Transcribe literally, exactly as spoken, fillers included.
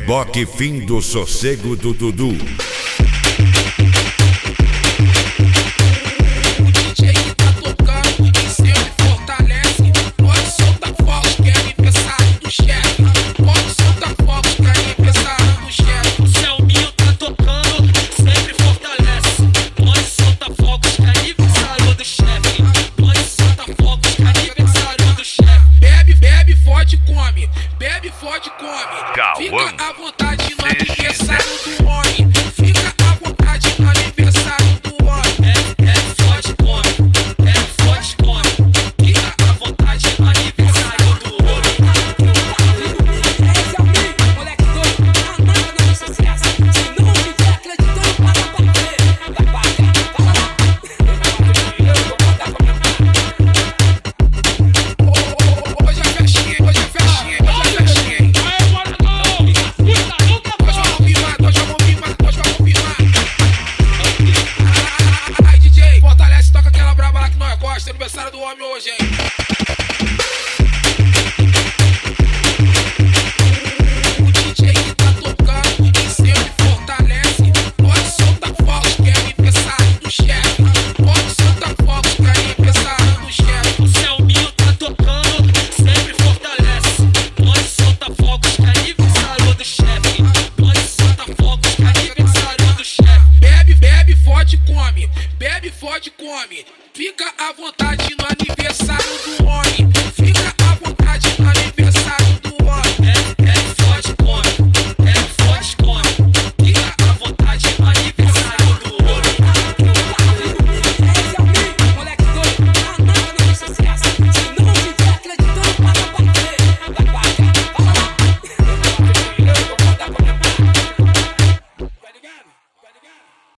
Reboque fim do sossego do Dudu. Bebe, fode, come. Cauã. Fica à vontade no aniversário do homem. Fica à vontade no aniversário do homem. Bebe, bebe, fode, come. Bebe, fode, come. Fica à vontade no aniversário do homem. Esse é o Rio, moleque doido. Não nada no sucesso. Se não estiver acreditando, passa pra ver. Vai pagar, vai lá. Eu vou contar com a minha mãe. Hoje é festinha, hoje é festinha. Aniversário do homem hoje, hein? O D J que tá tocando em sempre fortalece. Pode soltar fogos que é aniversário do chefe. Pode soltar fogos que é aniversário do chefe. O Selminho tá tocando, sempre fortalece. Pode soltar fogos que é aniversário do chefe. Pode soltar fogos que é aniversário do chefe. Bebe, bebe, fode, come. Bebe, fode, come. Fica